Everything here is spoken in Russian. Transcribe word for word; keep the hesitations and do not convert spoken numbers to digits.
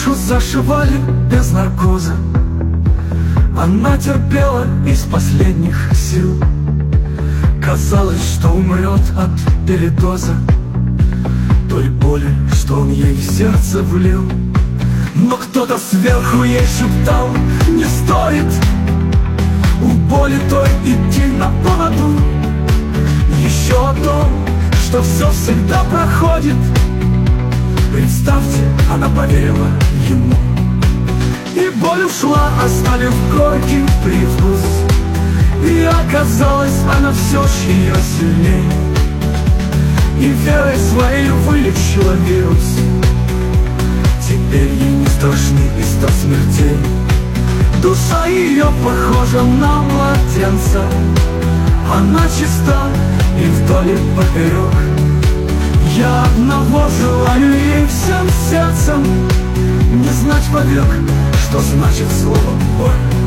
душу зашивали без наркоза. Она терпела из последних сил. Казалось, что умрет от передоза той боли, что он ей в сердце влил. Но кто-то сверху ей шептал: не стоит у боли той идти на поводу. Еще о том, что все всегда проходит. Представьте, она поверила ему, и боль ушла, оставив горький привкус. И оказалось, она все ж ее сильней, и верой своей вылечила вирус. Теперь ей не страшны и ста смертей. Душа ее похожа на младенца. Она чиста и вдоль и поперек. Я одного желаю ей всем сердцем: не знать вовек, что значит слово боль.